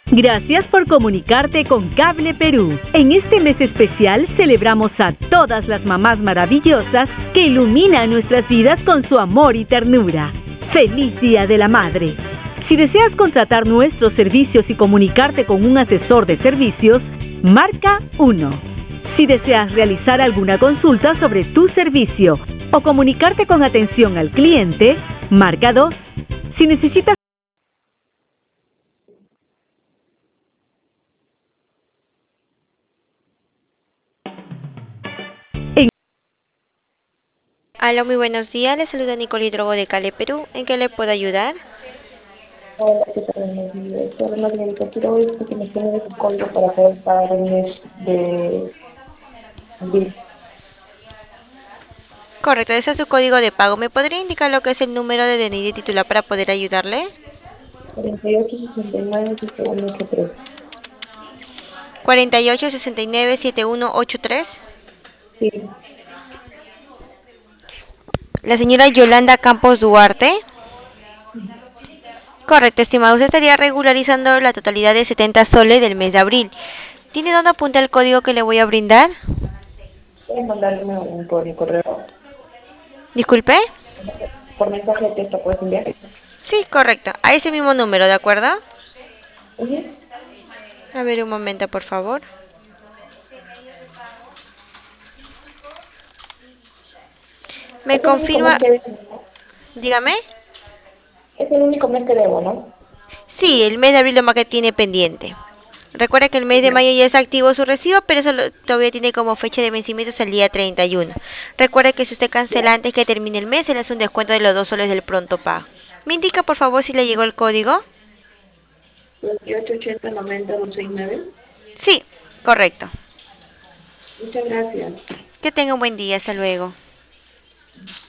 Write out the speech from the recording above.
Gracias por comunicarte con Cable Perú. En este mes especial celebramos a todas las mamás maravillosas que iluminan nuestras vidas con su amor y ternura. ¡Feliz Día de la Madre! Si deseas contratar nuestros servicios y comunicarte con un asesor de servicios, marca 1. Si deseas realizar alguna consulta sobre tu servicio o comunicarte con atención al cliente, marca 2. Si necesitas Hola, muy buenos días. Les saluda Nicole Hidrogo de Cale, Perú. ¿En qué le puedo ayudar? Hola, ¿qué tal? Buenos días. Hola, Margarita. Quiero ver si me tienes un código para poder pagar el mes de abril. Correcto, ese es su código de pago. ¿Me podría indicar lo que es el número de DNI de titular para poder ayudarle? 4869-7183. 48697183. Sí, La señora Yolanda Campos Duarte. Correcto, estimado. Usted estaría regularizando la totalidad de 70 soles del mes de abril. ¿Tiene dónde apuntar el código que le voy a brindar? puedes mandarme un por mi correo. Disculpe. Por mensaje de texto puedes enviar. Sí, correcto. A ese mismo número, ¿de acuerdo? Ujú. A ver, un momento, por favor. ¿Me Es el único mes confirma? que debo, ¿no? Dígame. Es el único mes que debo, ¿no? Sí, el mes de abril lo más que tiene pendiente. Recuerda que el mes de Ya. mayo ya está activo su recibo, pero eso todavía tiene como fecha de vencimiento hasta el día 31. Recuerda que si usted cancela antes que termine el mes, se le hace un descuento de los 2 soles del pronto pago. ¿Me indica por favor si le llegó el código? 288090-269. Sí, correcto. Muchas gracias. Que tenga un buen día, hasta luego.